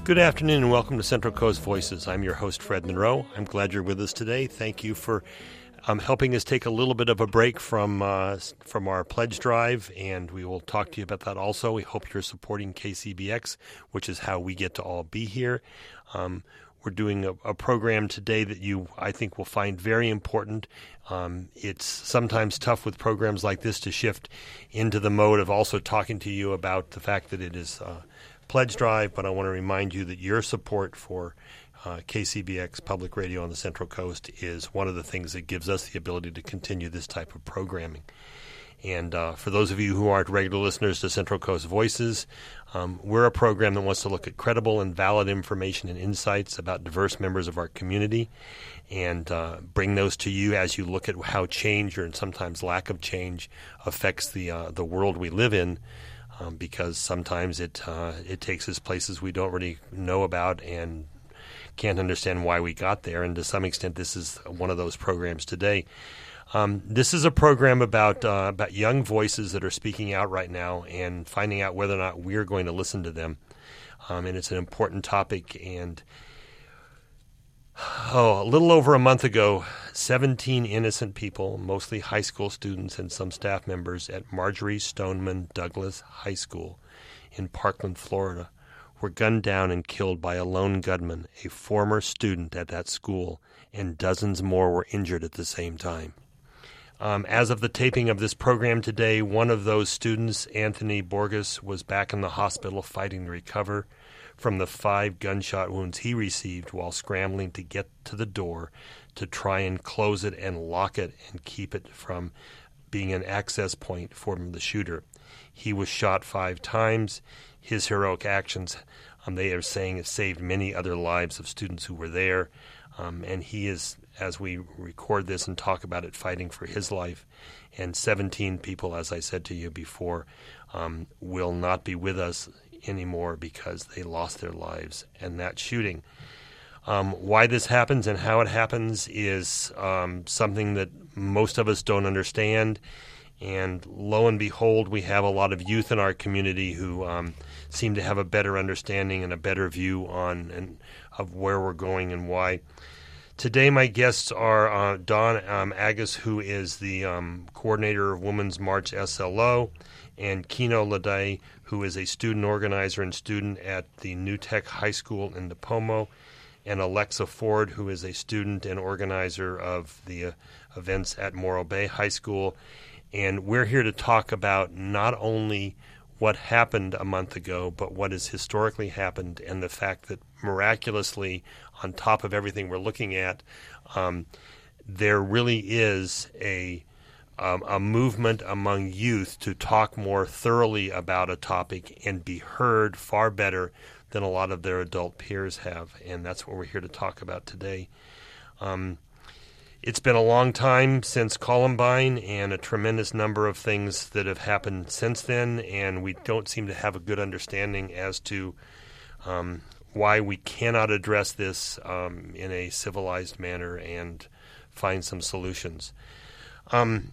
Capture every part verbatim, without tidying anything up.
Good afternoon and welcome to Central Coast Voices. I'm your host, Fred Monroe. I'm glad you're with us today. Thank you for um, helping us take a little bit of a break from uh, from our pledge drive, and we will talk to you about that also. We hope you're supporting K C B X, which is how we get to all be here. Um, we're doing a, a program today that you, I think, will find very important. Um, it's sometimes tough with programs like this to shift into the mode of also talking to you about the fact that it is uh, pledge drive, but I want to remind you that your support for uh, K C B X Public Radio on the Central Coast is one of the things that gives us the ability to continue this type of programming. And uh, for those of you who aren't regular listeners to Central Coast Voices, um, we're a program that wants to look at credible and valid information and insights about diverse members of our community and uh, bring those to you as you look at how change, or sometimes lack of change, affects the uh, the world we live in. Um, because sometimes it uh, it takes us places we don't really know about and can't understand why we got there. And to some extent, this is one of those programs today. Um, this is a program about uh, about young voices that are speaking out right now and finding out whether or not we're going to listen to them. Um, and it's an important topic. And oh, a little over a month ago, seventeen innocent people, mostly high school students and some staff members at Marjory Stoneman Douglas High School in Parkland, Florida, were gunned down and killed by a lone gunman, a former student at that school, and dozens more were injured at the same time. Um, as of the taping of this program today, one of those students, Anthony Borges, was back in the hospital fighting to recover from the five gunshot wounds he received while scrambling to get to the door to try and close it and lock it and keep it from being an access point for the shooter. He was shot five times. His heroic actions, um, they are saying, have saved many other lives of students who were there. Um, and he is, as we record this and talk about it, fighting for his life. And seventeen people, as I said to you before, um, will not be with us anymore because they lost their lives in that shooting. Um, why this happens and how it happens is um, something that most of us don't understand. And lo and behold, we have a lot of youth in our community who um, seem to have a better understanding and a better view on and of where we're going and why. Today, my guests are uh, Dawn um, Agus, who is the um, coordinator of Women's March S L O, and Kino Lede, who is a student organizer and student at the New Tech High School in Nipomo, and Alexa Ford, who is a student and organizer of the uh, events at Morro Bay High School. And we're here to talk about not only what happened a month ago, but what has historically happened, and the fact that miraculously, on top of everything we're looking at, um, there really is a um, a movement among youth to talk more thoroughly about a topic and be heard far better than a lot of their adult peers have. And that's what we're here to talk about today. Um, It's been a long time since Columbine and a tremendous number of things that have happened since then, and we don't seem to have a good understanding as to um, why we cannot address this um, in a civilized manner and find some solutions. Um,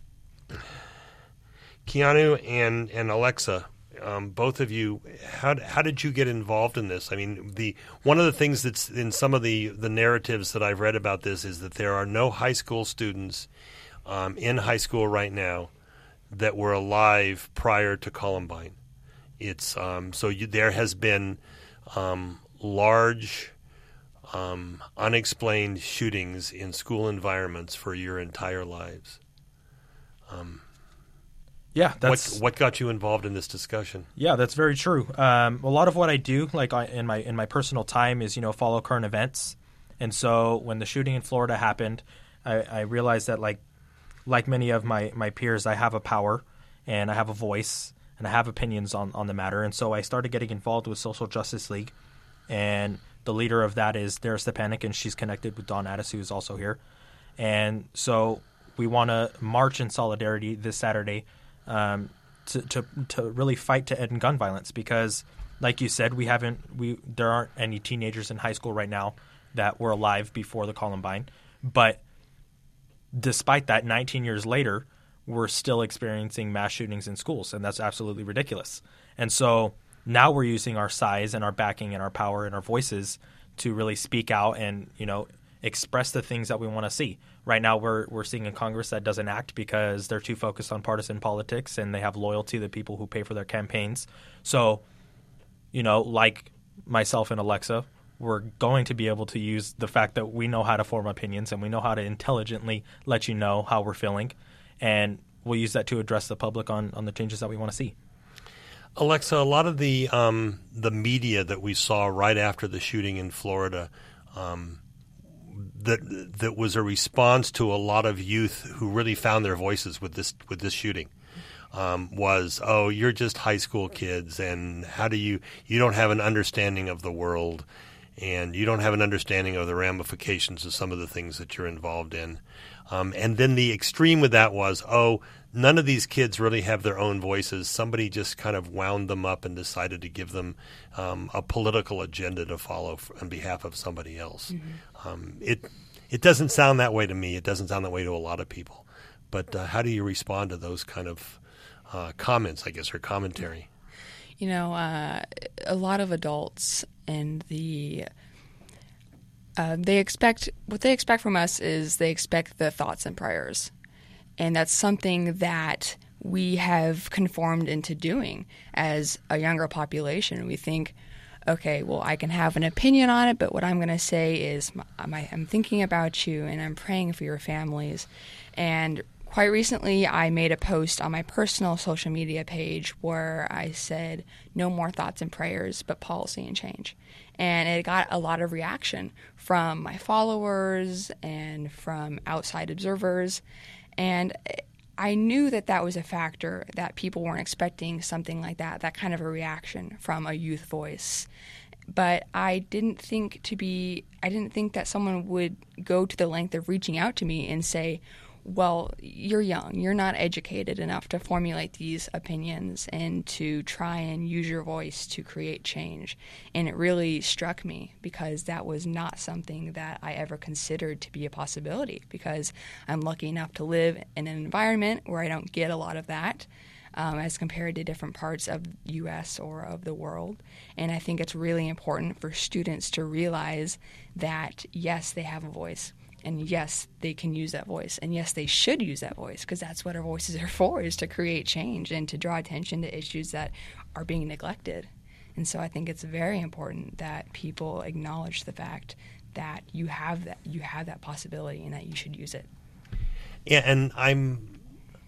Keanu and, and Alexa, Um, both of you, how how did you get involved in this? I mean, the one of the things that's in some of the, the narratives that I've read about this is that there are no high school students um, in high school right now that were alive prior to Columbine. It's um, so you, there has been um, large, um, unexplained shootings in school environments for your entire lives. Um, Yeah, that's what, what got you involved in this discussion? Yeah, that's very true. Um, a lot of what I do, like I, in my in my personal time, is you know follow current events. And so when the shooting in Florida happened, I, I realized that like like many of my, my peers, I have a power and I have a voice and I have opinions on, on the matter. And so I started getting involved with Social Justice League, and the leader of that is Dara Stepanek, and she's connected with Dawn Addis, who is also here. And so we want to march in solidarity this Saturday. Um, to, to to really fight to end gun violence, because, like you said, we haven't we there aren't any teenagers in high school right now that were alive before the Columbine, but despite that, nineteen years later, we're still experiencing mass shootings in schools, and that's absolutely ridiculous. And so now we're using our size and our backing and our power and our voices to really speak out and, you know, express the things that we want to see. Right now we're we're seeing a Congress that doesn't act because they're too focused on partisan politics and they have loyalty to the people who pay for their campaigns. So, you know, like myself and Alexa, we're going to be able to use the fact that we know how to form opinions and we know how to intelligently let you know how we're feeling. And we'll use that to address the public on, on the changes that we want to see. Alexa, a lot of the um, the media that we saw right after the shooting in Florida, um, that that was a response to a lot of youth who really found their voices with this with this shooting. Um, was, oh, you're just high school kids, and how do you you don't have an understanding of the world, and you don't have an understanding of the ramifications of some of the things that you're involved in. Um, and then the extreme with that was, oh, none of these kids really have their own voices. Somebody just kind of wound them up and decided to give them um, a political agenda to follow f- on behalf of somebody else. Mm-hmm. Um, it it doesn't sound that way to me. It doesn't sound that way to a lot of people. But uh, how do you respond to those kind of uh, comments, I guess, or commentary? You know, uh, a lot of adults and the uh, they expect what they expect from us is they expect the thoughts and prayers. And that's something that we have conformed into doing as a younger population. We think, okay, well, I can have an opinion on it, but what I'm going to say is I'm thinking about you and I'm praying for your families. And quite recently, I made a post on my personal social media page where I said, no more thoughts and prayers, but policy and change. And it got a lot of reaction from my followers and from outside observers. And I knew that that was a factor, that people weren't expecting something like that, that kind of a reaction from a youth voice. But I didn't think to be, I didn't think that someone would go to the length of reaching out to me and say, well, you're young, you're not educated enough to formulate these opinions and to try and use your voice to create change. And it really struck me because that was not something that I ever considered to be a possibility, because I'm lucky enough to live in an environment where I don't get a lot of that um, as compared to different parts of the U S or of the world. And I think it's really important for students to realize that, yes, they have a voice. And yes, they can use that voice. And yes, they should use that voice, because that's what our voices are for, is to create change and to draw attention to issues that are being neglected. And so I think it's very important that people acknowledge the fact that you have that you have that possibility and that you should use it. Yeah, and I'm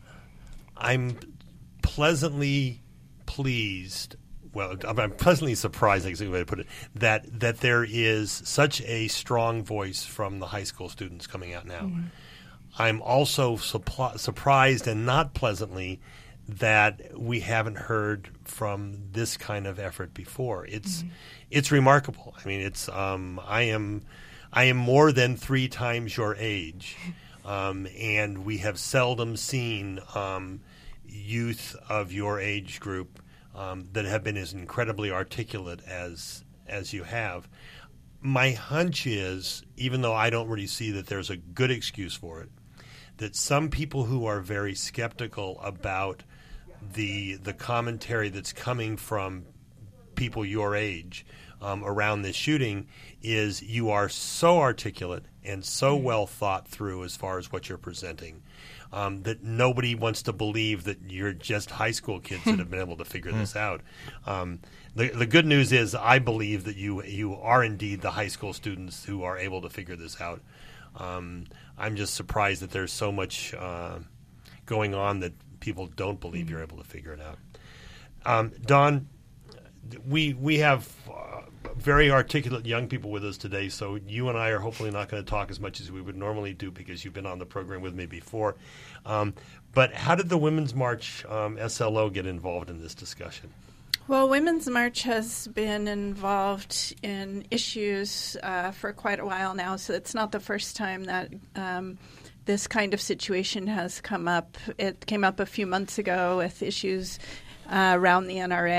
I'm pleasantly pleased. Well, I'm pleasantly surprised, I guess is the way to put it, that that there is such a strong voice from the high school students coming out now. Mm-hmm. I'm also suppl- surprised and not pleasantly that we haven't heard from this kind of effort before. It's mm-hmm. it's remarkable. I mean, it's um, I am I am more than three times your age, um, and we have seldom seen um, youth of your age group Um, that have been as incredibly articulate as as you have. My hunch is, even though I don't really see that there's a good excuse for it, that some people who are very skeptical about the the commentary that's coming from people your age um, around this shooting is you are so articulate and so well thought through as far as what you're presenting. Um, that nobody wants to believe that you're just high school kids that have been able to figure this out. Um, the, the good news is I believe that you you are indeed the high school students who are able to figure this out. Um, I'm just surprised that there's so much uh, going on that people don't believe mm-hmm. you're able to figure it out. Um, Don, we we have uh, very articulate young people with us today, so you and I are hopefully not going to talk as much as we would normally do because you've been on the program with me before. Um, but how did the Women's March um, S L O get involved in this discussion? Well, Women's March has been involved in issues uh, for quite a while now, so it's not the first time that um, this kind of situation has come up. It came up a few months ago with issues uh, around the N R A.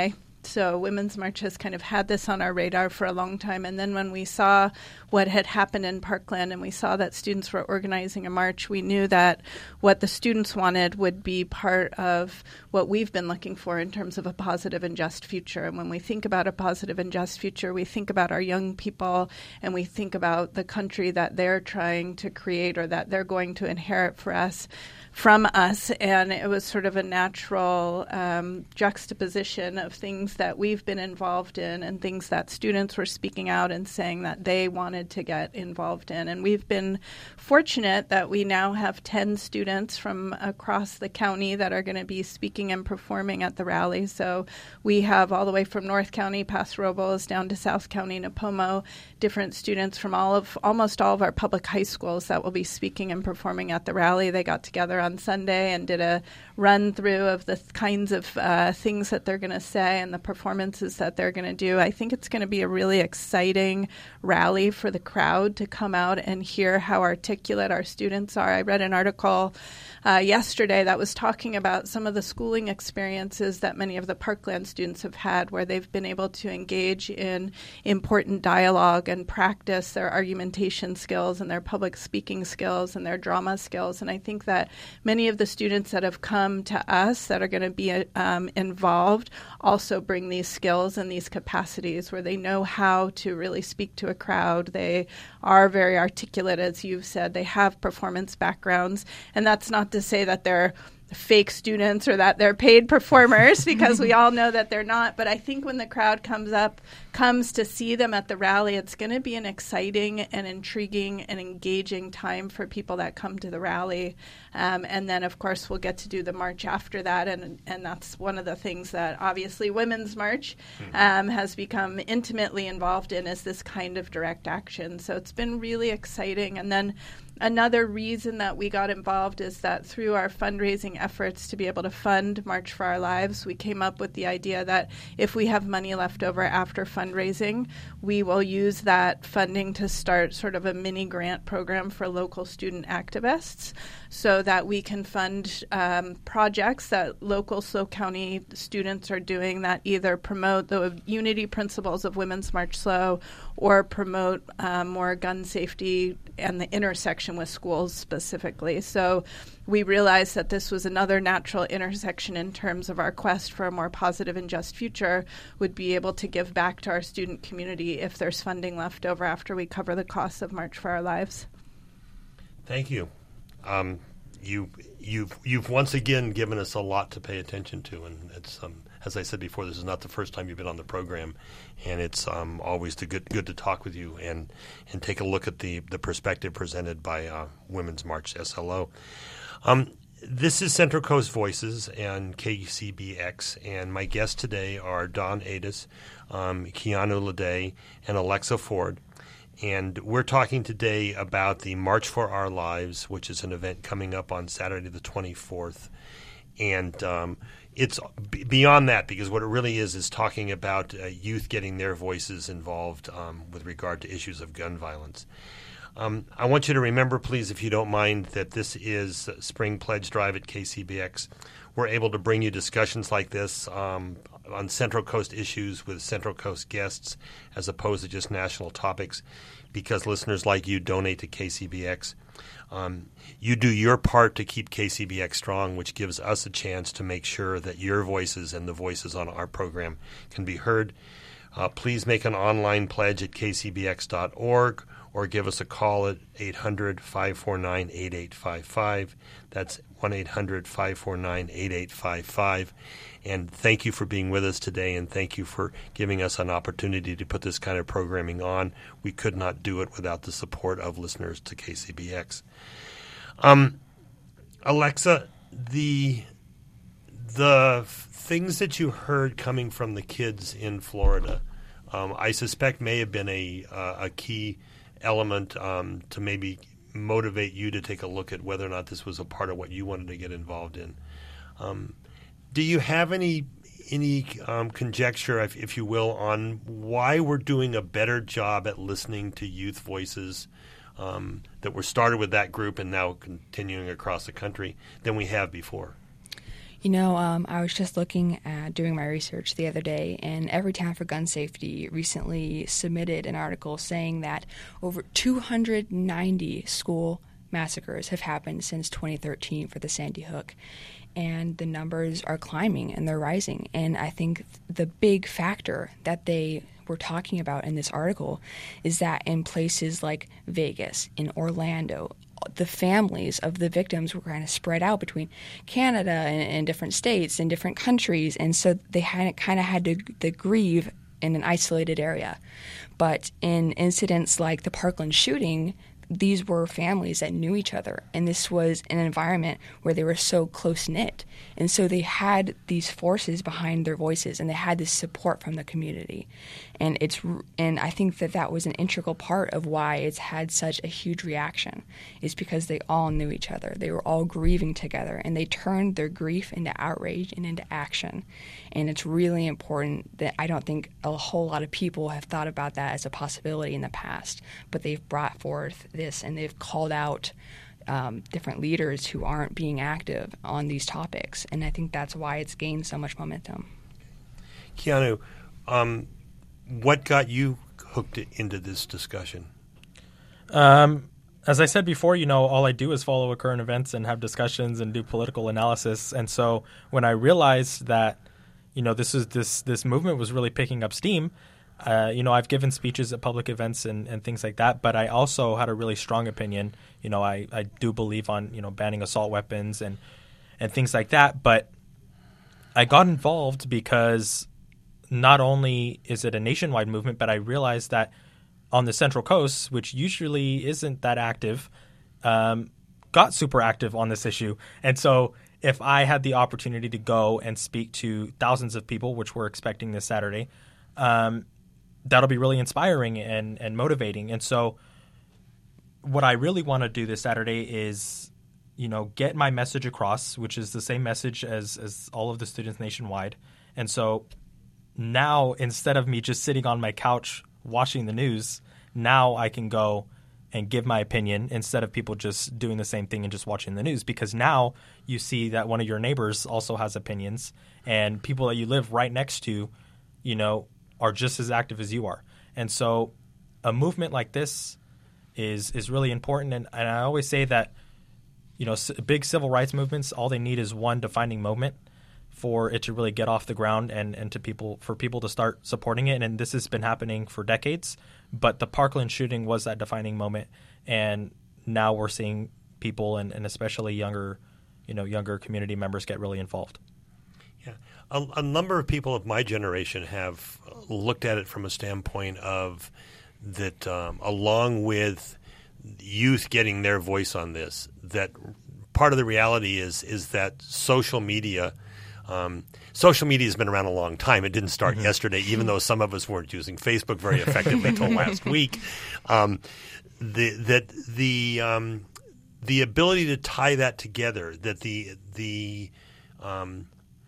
So Women's March has kind of had this on our radar for a long time. And then when we saw what had happened in Parkland and we saw that students were organizing a march, we knew that what the students wanted would be part of what we've been looking for in terms of a positive and just future. And when we think about a positive and just future, we think about our young people and we think about the country that they're trying to create or that they're going to inherit for us. from us, and it was sort of a natural um, juxtaposition of things that we've been involved in and things that students were speaking out and saying that they wanted to get involved in. And we've been fortunate that we now have ten students from across the county that are going to be speaking and performing at the rally. So we have all the way from North County, Paso Robles, down to South County, Napomo, different students from all of almost all of our public high schools that will be speaking and performing at the rally. They got together on Sunday and did a run through of the th- kinds of uh, things that they're going to say and the performances that they're going to do. I think it's going to be a really exciting rally for the crowd to come out and hear how articulate our students are. I read an article uh, yesterday that was talking about some of the schooling experiences that many of the Parkland students have had, where they've been able to engage in important dialogue and practice their argumentation skills and their public speaking skills and their drama skills. And I think that many of the students that have come to us that are going to be um, involved also bring these skills and these capacities where they know how to really speak to a crowd. They are very articulate, as you've said. They have performance backgrounds. And that's not to say that they're fake students or that they're paid performers, because we all know that they're not. But I think when the crowd comes up, comes to see them at the rally, it's going to be an exciting and intriguing and engaging time for people that come to the rally. Um, and then, of course, we'll get to do the march after that. And, and that's one of the things that obviously Women's March um, has become intimately involved in, is this kind of direct action. So it's been really exciting. And then another reason that we got involved is that through our fundraising efforts to be able to fund March for Our Lives, we came up with the idea that if we have money left over after fundraising, we will use that funding to start sort of a mini grant program for local student activists, so that we can fund um, projects that local SLO County students are doing that either promote the unity principles of Women's March SLO or promote um, more gun safety and the intersection with schools specifically. So we realized that this was another natural intersection in terms of our quest for a more positive and just future, would be able to give back to our student community if there's funding left over after we cover the costs of March for Our Lives. Thank you. Um, you you've you've once again given us a lot to pay attention to, and it's um, as I said before, this is not the first time you've been on the program, and it's um, always to good good to talk with you and and take a look at the the perspective presented by uh, Women's March S L O. Um, this is Central Coast Voices and K C B X, and my guests today are Dawn Ades, um, Keanu Lede, and Alexa Ford. And we're talking today about the March for Our Lives, which is an event coming up on Saturday the twenty-fourth. And um, it's b- beyond that, because what it really is is talking about uh, youth getting their voices involved um, with regard to issues of gun violence. Um, I want you to remember, please, if you don't mind, that this is Spring Pledge Drive at K C B X. We're able to bring you discussions like this um, on Central Coast issues with Central Coast guests, as opposed to just national topics, because listeners like you donate to K C B X. Um, you do your part to keep K C B X strong, which gives us a chance to make sure that your voices and the voices on our program can be heard. Uh, please make an online pledge at k c b x dot org or give us a call at eight hundred, five four nine, eight eight five five. That's one eight hundred, five four nine, eight eight five five. And thank you for being with us today, and thank you for giving us an opportunity to put this kind of programming on. We could not do it without the support of listeners to K C B X. Um, Alexa, the the things that you heard coming from the kids in Florida, um, I suspect may have been a uh, a key element um, to maybe motivate you to take a look at whether or not this was a part of what you wanted to get involved in. Um, do you have any any um, conjecture, if, if you will, on why we're doing a better job at listening to youth voices um, that were started with that group and now continuing across the country than we have before? You know, um, I was just looking at doing my research the other day, and Everytown for Gun Safety recently submitted an article saying that over two hundred ninety school massacres have happened since twenty thirteen for the Sandy Hook, and the numbers are climbing and they're rising. And I think the big factor that they were talking about in this article is that in places like Vegas, in Orlando, the families of the victims were kind of spread out between Canada and, and different states and different countries, and so they had kind of had to, to grieve in an isolated area. But in incidents like the Parkland shooting, these were families that knew each other, and this was an environment where they were so close-knit. And so they had these forces behind their voices, and they had this support from the community. And it's and I think that that was an integral part of why it's had such a huge reaction, is because they all knew each other. They were all grieving together, and they turned their grief into outrage and into action. And it's really important that I don't think a whole lot of people have thought about that as a possibility in the past, but they've brought forth this, and they've called out um, different leaders who aren't being active on these topics, and I think that's why it's gained so much momentum. Keanu, um, what got you hooked into this discussion? Um, as I said before, you know, all I do is follow current events and have discussions and do political analysis, and so when I realized that, you know, this is this this movement was really picking up steam. Uh, you know, I've given speeches at public events and, and things like that, but I also had a really strong opinion. You know, I, I do believe on, you know, banning assault weapons and, and things like that. But I got involved because not only is it a nationwide movement, but I realized that on the Central Coast, which usually isn't that active, um, got super active on this issue. And so if I had the opportunity to go and speak to thousands of people, which we're expecting this Saturday, um, that'll be really inspiring and, and motivating. And so what I really want to do this Saturday is, you know, get my message across, which is the same message as, as all of the students nationwide. And so now, instead of me just sitting on my couch watching the news, now I can go and give my opinion instead of people just doing the same thing and just watching the news. Because now you see that one of your neighbors also has opinions, and people that you live right next to, you know, are just as active as you are. And so a movement like this is is really important. And, and I always say that, you know, c- big civil rights movements, all they need is one defining moment for it to really get off the ground and, and to people for people to start supporting it. And this has been happening for decades. But the Parkland shooting was that defining moment. And now we're seeing people and, and especially younger, you know, younger community members get really involved. Yeah, a, a number of people of my generation have looked at it from a standpoint of that, um, along with youth getting their voice on this, that part of the reality is is that social media, um, social media has been around a long time. It didn't start mm-hmm. yesterday, even though some of us weren't using Facebook very effectively until last week. Um, the, that the um, the ability to tie that together, that the the um,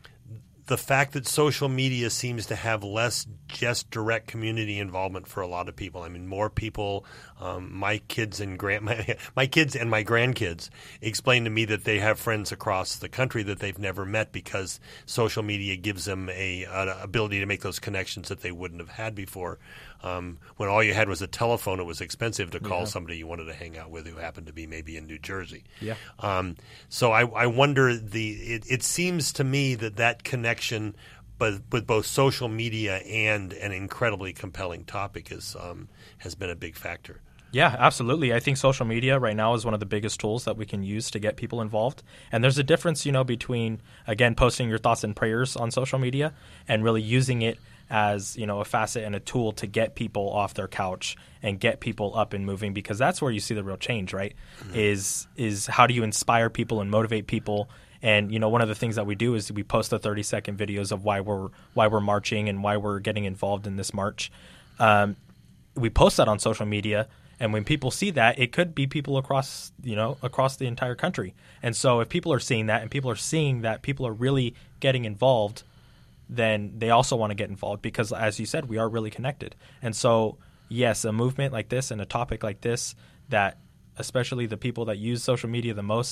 the fact that social media seems to have less just direct community involvement for a lot of people. I mean, more people, um, my kids and grand, my, my kids and my grandkids explain to me that they have friends across the country that they've never met because social media gives them a, an ability to make those connections that they wouldn't have had before. Um, when all you had was a telephone, it was expensive to call yeah. somebody you wanted to hang out with who happened to be maybe in New Jersey. Yeah. Um, so I, I wonder the. It, it seems to me that that connection, but with both social media and an incredibly compelling topic, is um, has been a big factor. Yeah, absolutely. I think social media right now is one of the biggest tools that we can use to get people involved. And there's a difference, you know, between, again, posting your thoughts and prayers on social media and really using it as, you know, a facet and a tool to get people off their couch and get people up and moving, because that's where you see the real change, right? Mm-hmm. Is is how do you inspire people and motivate people? And, you know, one of the things that we do is we post the thirty second videos of why we're why we're marching and why we're getting involved in this march. Um, we post that on social media. And when people see that, it could be people across, you know, across the entire country. And so if people are seeing that and people are seeing that people are really getting involved, then they also want to get involved because, as you said, we are really connected. And so, yes, a movement like this and a topic like this that especially the people that use social media the most,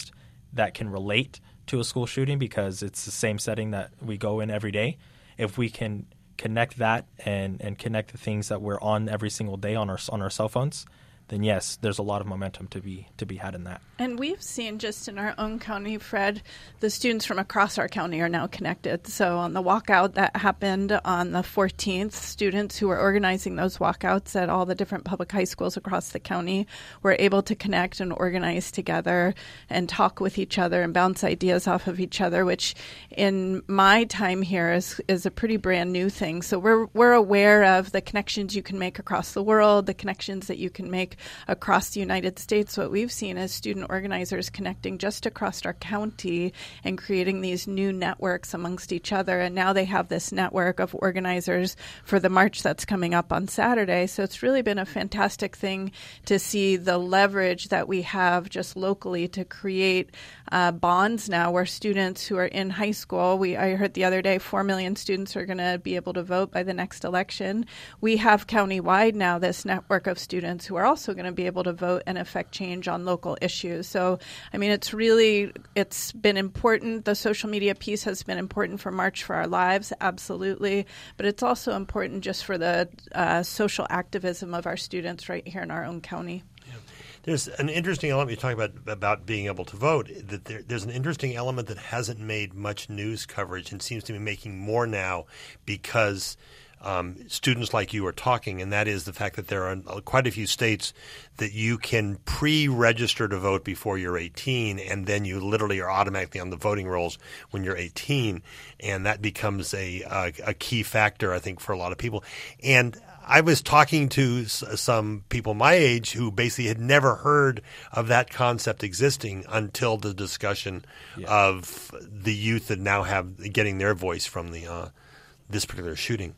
that can relate to a school shooting because it's the same setting that we go in every day. If we can connect that and, and connect the things that we're on every single day on our on our cell phones, then yes, there's a lot of momentum to be to be had in that. And we've seen just in our own county, Fred, the students from across our county are now connected. So on the walkout that happened on the fourteenth, students who were organizing those walkouts at all the different public high schools across the county were able to connect and organize together and talk with each other and bounce ideas off of each other, which in my time here is, is a pretty brand new thing. So we're we're aware of the connections you can make across the world, the connections that you can make across the United States. What we've seen is student organizers connecting just across our county and creating these new networks amongst each other. And now they have this network of organizers for the march that's coming up on Saturday. So it's really been a fantastic thing to see the leverage that we have just locally to create uh, bonds now where students who are in high school, we I heard the other day, four million students are going to be able to vote by the next election. We have countywide now this network of students who are also going to be able to vote and affect change on local issues. So, I mean, it's really, it's been important. The social media piece has been important for March for Our Lives, absolutely. But it's also important just for the uh, social activism of our students right here in our own county. Yeah. There's an interesting element you talk about about being able to vote. That there, there's an interesting element that hasn't made much news coverage and seems to be making more now because Um, students like you are talking, and that is the fact that there are quite a few states that you can pre-register to vote before you're eighteen, and then you literally are automatically on the voting rolls when you're eighteen, and that becomes a, a, a key factor, I think, for a lot of people. And I was talking to s- some people my age who basically had never heard of that concept existing until the discussion yeah. of the youth that now have getting their voice from the uh, this particular shooting.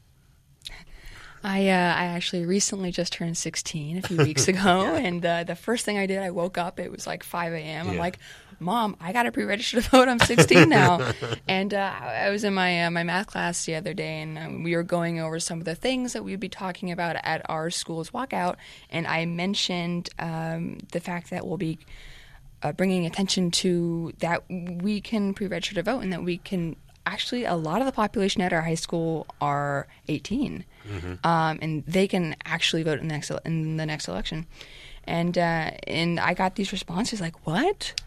I uh, I actually recently just turned sixteen a few weeks ago, yeah. and uh, the first thing I did, I woke up. It was like five a.m. I'm yeah. like, Mom, I got to pre-register to vote. I'm sixteen now. And uh, I was in my uh, my math class the other day, and um, we were going over some of the things that we'd be talking about at our school's walkout. And I mentioned um, the fact that we'll be uh, bringing attention to that we can pre-register to vote, and that we can actually, a lot of the population at our high school are eighteen. Mm-hmm. Um, and they can actually vote in the next in the next election, and uh, and I got these responses like, "What?"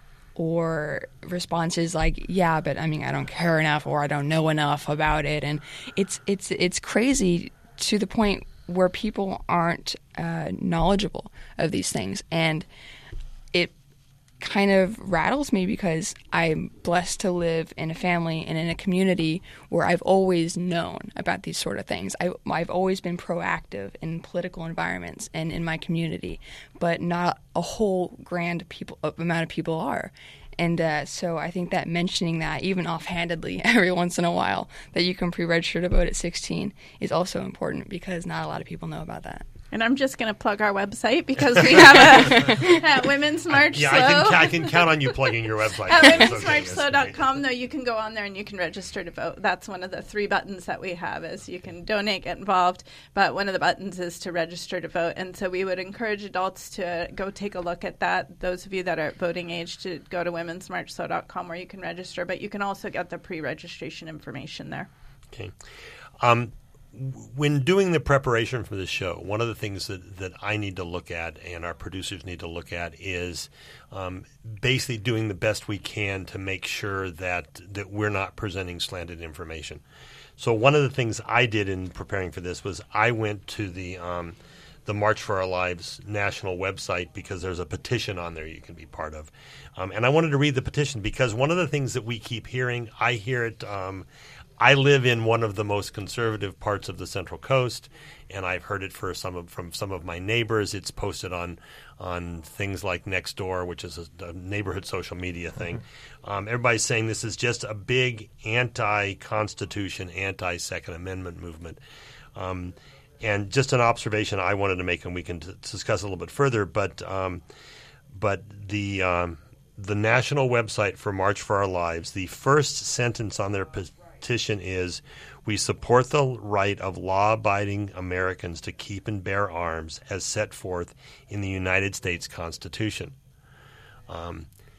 or responses like, "Yeah, but I mean, I don't care enough, or I don't know enough about it," and it's it's it's crazy to the point where people aren't uh, knowledgeable of these things, and it kind of rattles me because I'm blessed to live in a family and in a community where I've always known about these sort of things. I, I've always been proactive in political environments and in my community, but not a whole grand people amount of people are. And uh, so I think that mentioning that, even offhandedly every once in a while, that you can pre-register to vote at sixteen is also important because not a lot of people know about that. And I'm just going to plug our website because we have a at Women's March Yeah, Slow. I can, I can count on you plugging your website. At women's march slow dot com, though, you can go on there and you can register to vote. That's one of the three buttons that we have is you can donate, get involved, but one of the buttons is to register to vote. And so we would encourage adults to go take a look at that. Those of you that are at voting age to go to women's march slow dot com where you can register, but you can also get the pre-registration information there. Okay. Um, When doing the preparation for the show, one of the things that, that I need to look at and our producers need to look at is um, basically doing the best we can to make sure that, that we're not presenting slanted information. So one of the things I did in preparing for this was I went to the um, the March for Our Lives national website because there's a petition on there you can be part of. Um, and I wanted to read the petition because one of the things that we keep hearing, I hear it um, – I live in one of the most conservative parts of the Central Coast, and I've heard it for some of, from some of my neighbors. It's posted on on things like Nextdoor, which is a, a neighborhood social media thing. Mm-hmm. Um, everybody's saying this is just a big anti-Constitution, anti-Second Amendment movement. Um, and just an observation I wanted to make, and we can t- discuss a little bit further, but um, but the um, the national website for March for Our Lives, the first sentence on their petition petition is, we support the right of law-abiding Americans to keep and bear arms as set forth in the United States Constitution. Um,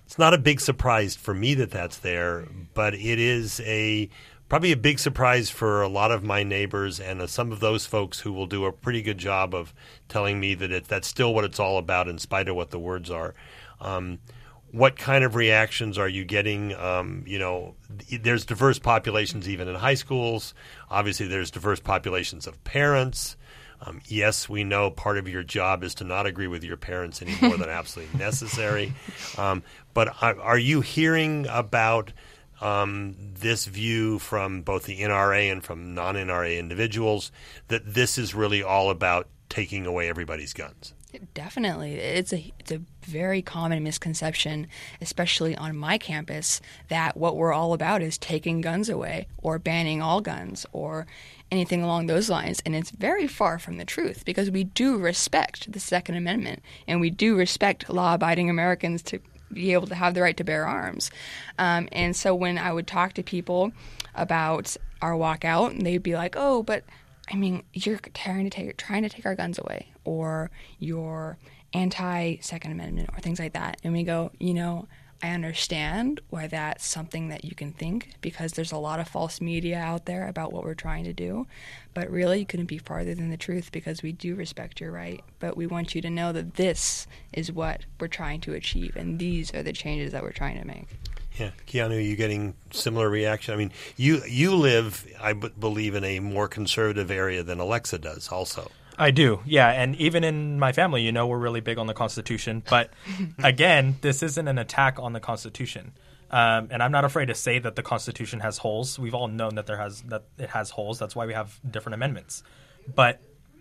it's not a big surprise for me that that's there, but it is a probably a big surprise for a lot of my neighbors and uh, some of those folks who will do a pretty good job of telling me that it, that's still what it's all about in spite of what the words are. Um, what kind of reactions are you getting? Um, you know, there's diverse populations even in high schools. Obviously, there's diverse populations of parents. Um, yes, we know part of your job is to not agree with your parents any more than absolutely necessary. Um, but are, are you hearing about um, this view from both the N R A and from non-N R A individuals that this is really all about taking away everybody's guns? Definitely. It's a it's a very common misconception, especially on my campus, that what we're all about is taking guns away or banning all guns or anything along those lines. And it's very far from the truth, because we do respect the Second Amendment and we do respect law-abiding Americans to be able to have the right to bear arms. Um, and so when I would talk to people about our walkout, they'd be like, oh, but I mean, you're trying to take trying to take our guns away, or you're anti-Second Amendment, or things like that. And we go, you know, I understand why that's something that you can think, because there's a lot of false media out there about what we're trying to do. But really, you couldn't be farther than the truth, because we do respect your right. But we want you to know that this is what we're trying to achieve, and these are the changes that we're trying to make. Yeah, Keanu, are you getting similar reaction? I mean, you you live, I b- believe, in a more conservative area than Alexa does also. I do, yeah. And even in my family, you know, we're really big on the Constitution. But again, this isn't an attack on the Constitution. Um, and I'm not afraid to say that the Constitution has holes. We've all known that there has that it has holes. That's why we have different amendments. But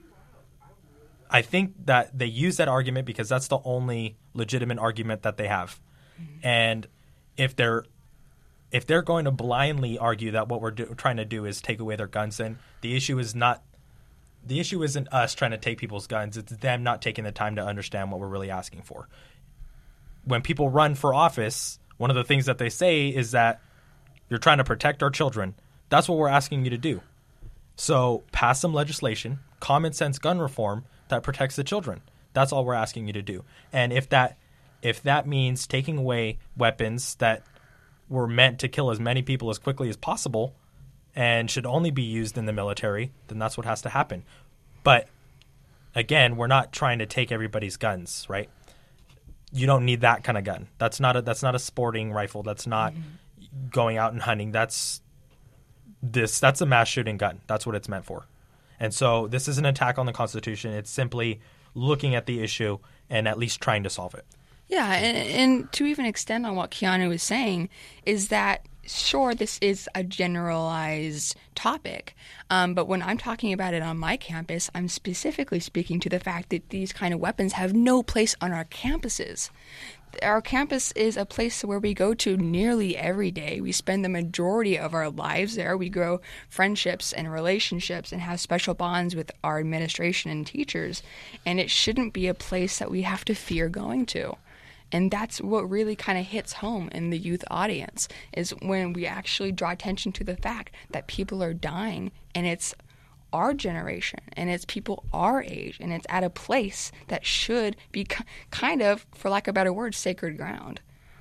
I think that they use that argument because that's the only legitimate argument that they have. And if they're if they're going to blindly argue that what we're do, trying to do is take away their guns, then the issue is not the issue isn't us trying to take people's guns. It's them not taking the time to understand what we're really asking for. When people run for office, one of the things that they say is that you're trying to protect our children. That's what we're asking you to do. So pass some legislation, common sense gun reform that protects the children. That's all we're asking you to do. And if that if that means taking away weapons that were meant to kill as many people as quickly as possible and should only be used in the military, then that's what has to happen. But again, we're not trying to take everybody's guns, right? You don't need that kind of gun. That's not a that's not a sporting rifle. That's not mm-hmm. going out and hunting. That's this that's a mass shooting gun. That's what it's meant for. And so this is an attack on the Constitution. It's simply looking at the issue and at least trying to solve it. Yeah, and, and to even extend on what Keanu was saying is that, sure, this is a generalized topic, um, but when I'm talking about it on my campus, I'm specifically speaking to the fact that these kind of weapons have no place on our campuses. Our campus is a place where we go to nearly every day. We spend the majority of our lives there. We grow friendships and relationships and have special bonds with our administration and teachers, and it shouldn't be a place that we have to fear going to. And that's what really kind of hits home in the youth audience, is when we actually draw attention to the fact that people are dying, and it's our generation, and it's people our age, and it's at a place that should be kind of, for lack of a better word, sacred ground.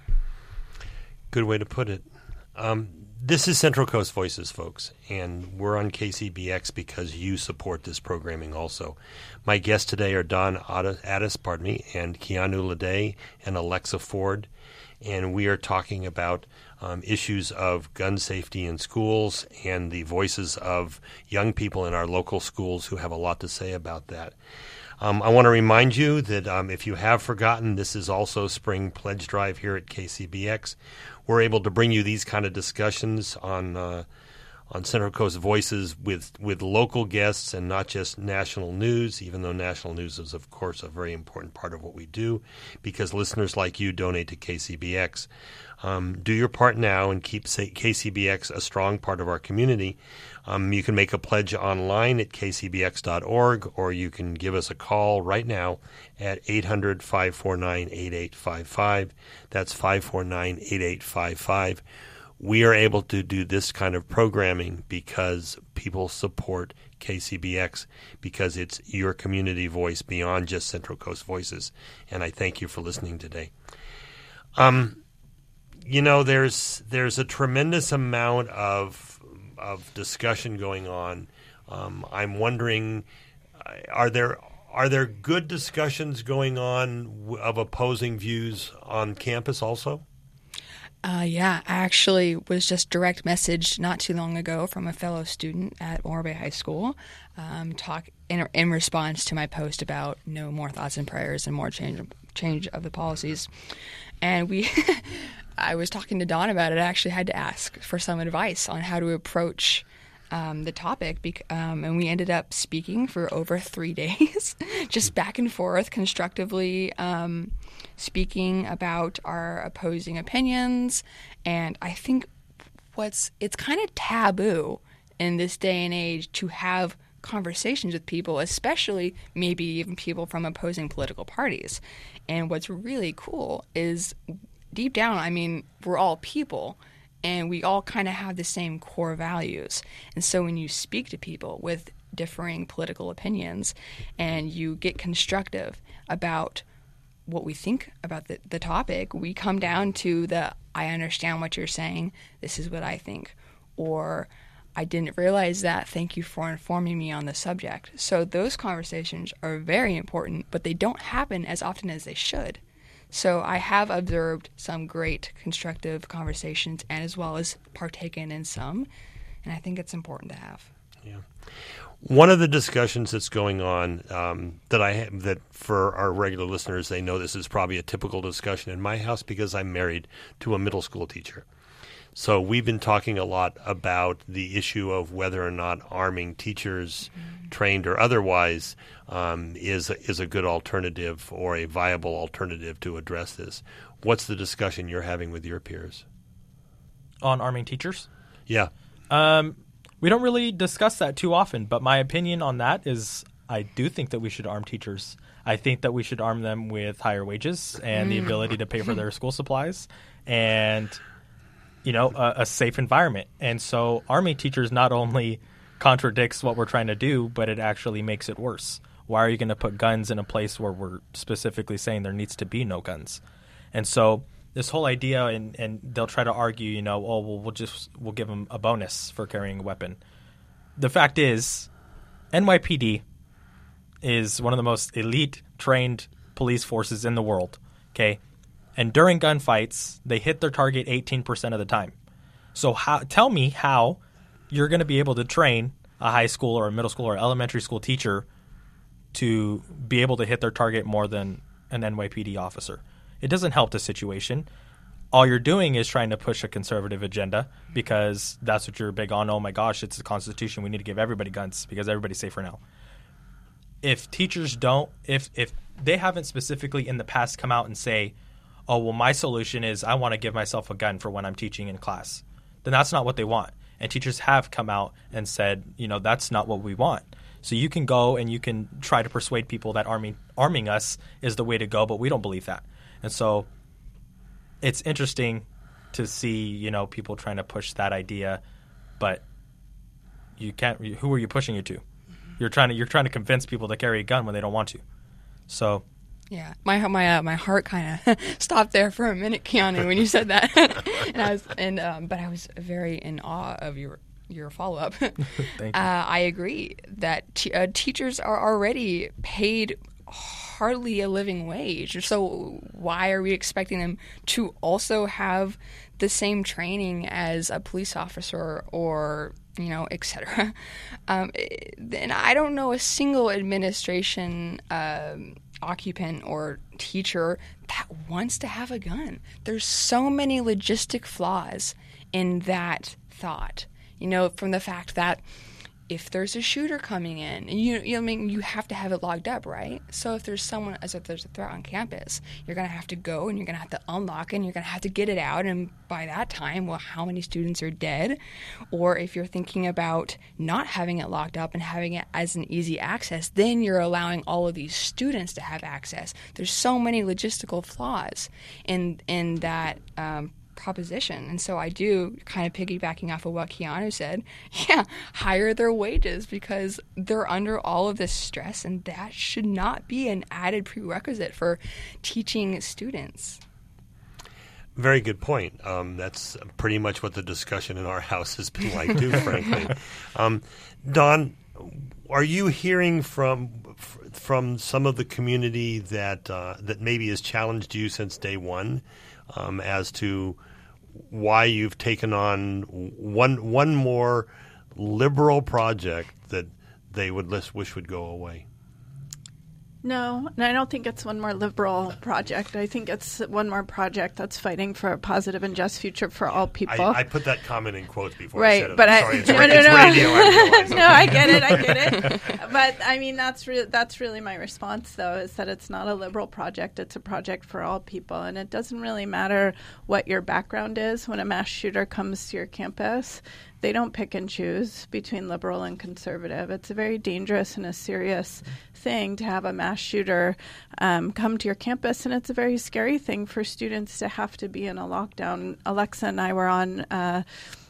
Good way to put it. Um, this is Central Coast Voices, folks, and we're on K C B X because you support this programming also. My guests today are Don Addis, pardon me, and Keanu Lede and Alexa Ford, and we are talking about um, issues of gun safety in schools and the voices of young people in our local schools who have a lot to say about that. Um, I want to remind you that um, if you have forgotten, this is also Spring Pledge Drive here at K C B X. We're able to bring you these kind of discussions on uh, on Central Coast Voices with, with local guests and not just national news, even though national news is, of course, a very important part of what we do, because listeners like you donate to K C B X. Um, do your part now and keep K C B X a strong part of our community. Um, you can make a pledge online at k c b x dot org, or you can give us a call right now at eight hundred, five four nine, eight eight five five. That's five four nine, eight eight five five. We are able to do this kind of programming because people support K C B X, because it's your community voice beyond just Central Coast Voices. And I thank you for listening today. Um, you know, there's there's a tremendous amount of of discussion going on. Um, I'm wondering, uh, are there are there good discussions going on w- of opposing views on campus also? Uh, yeah, I actually was just direct messaged not too long ago from a fellow student at Morro Bay High School, um, talk in, in response to my post about no more thoughts and prayers and more change change of the policies, and we. I was talking to Don about it. I actually had to ask for some advice on how to approach um, the topic, bec- um, and we ended up speaking for over three days, just back and forth, constructively um, speaking about our opposing opinions. And I think what's it's kind of taboo in this day and age to have conversations with people, especially maybe even people from opposing political parties. And what's really cool is, deep down, I mean, we're all people, and we all kind of have the same core values. And so when you speak to people with differing political opinions and you get constructive about what we think about the, the topic, we come down to the, I understand what you're saying, this is what I think, or I didn't realize that, thank you for informing me on the subject. So those conversations are very important, but they don't happen as often as they should. So I have observed some great constructive conversations, and as well as partaken in some, and I think it's important to have. Yeah, one of the discussions that's going on um, that I ha- that for our regular listeners, they know this is probably a typical discussion in my house because I'm married to a middle school teacher. So we've been talking a lot about the issue of whether or not arming teachers, mm-hmm. trained or otherwise, um, is is a good alternative or a viable alternative to address this. What's the discussion you're having with your peers on arming teachers? Yeah, um, we don't really discuss that too often. But my opinion on that is, I do think that we should arm teachers. I think that we should arm them with higher wages and mm. the ability to pay for their school supplies and, you know, a, a safe environment. And so arming teachers not only contradicts what we're trying to do, but it actually makes it worse. Why are you going to put guns in a place where we're specifically saying there needs to be no guns? And so this whole idea, and, and they'll try to argue, you know, oh, well, we'll just we'll give them a bonus for carrying a weapon. The fact is, N Y P D is one of the most elite trained police forces in the world, okay? And during gunfights, they hit their target eighteen percent of the time. So how, tell me how you're going to be able to train a high school or a middle school or elementary school teacher to be able to hit their target more than an N Y P D officer. It doesn't help the situation. All you're doing is trying to push a conservative agenda because that's what you're big on. Oh my gosh, it's the Constitution. We need to give everybody guns because everybody's safer now. If teachers don't, if if they haven't specifically in the past come out and say, oh, well, my solution is I want to give myself a gun for when I'm teaching in class, then that's not what they want. And teachers have come out and said, you know, that's not what we want. So you can go and you can try to persuade people that arming arming us is the way to go, but we don't believe that. And so it's interesting to see, you know, people trying to push that idea, but you can't. Who are you pushing it to? You're trying to you're trying to convince people to carry a gun when they don't want to. So. Yeah, my my uh, my heart kind of stopped there for a minute, Keanu, when you said that, and I was and um, but I was very in awe of your your follow up. Thank you. Uh, I agree that t- uh, teachers are already paid hardly a living wage, so why are we expecting them to also have the same training as a police officer or, you know, et cetera? Um, and I don't know a single administration Um, occupant or teacher that wants to have a gun. There's so many logistic flaws in that thought, you know, from the fact that if there's a shooter coming in, and you, you know, I mean, you have to have it logged up, right? So if there's someone, as if there's a threat on campus, you're going to have to go and you're going to have to unlock it and you're going to have to get it out. And by that time, well, how many students are dead? Or if you're thinking about not having it locked up and having it as an easy access, then you're allowing all of these students to have access. There's so many logistical flaws in in that um, proposition. And so I do, kind of piggybacking off of what Keanu said, yeah, higher their wages because they're under all of this stress, and that should not be an added prerequisite for teaching students. Very good point. Um, that's pretty much what the discussion in our house has been like, too, frankly. Um, Don, are you hearing from from some of the community that uh, that maybe has challenged you since day one um, as to why you've taken on one one more liberal project that they would list, wish would go away? No, and I don't think it's one more liberal project. I think it's one more project that's fighting for a positive and just future for all people. I, I put that comment in quotes before right, I said it. But I'm I, sorry, it's, no, ra- no, it's no. radio, I realize. No, I get it, I get it. But, I mean, that's, re- that's really my response, though, is that it's not a liberal project. It's a project for all people. And it doesn't really matter what your background is when a mass shooter comes to your campus. They don't pick and choose between liberal and conservative. It's a very dangerous and a serious thing to have a mass shooter um, come to your campus, and it's a very scary thing for students to have to be in a lockdown. Alexa and I were on uh,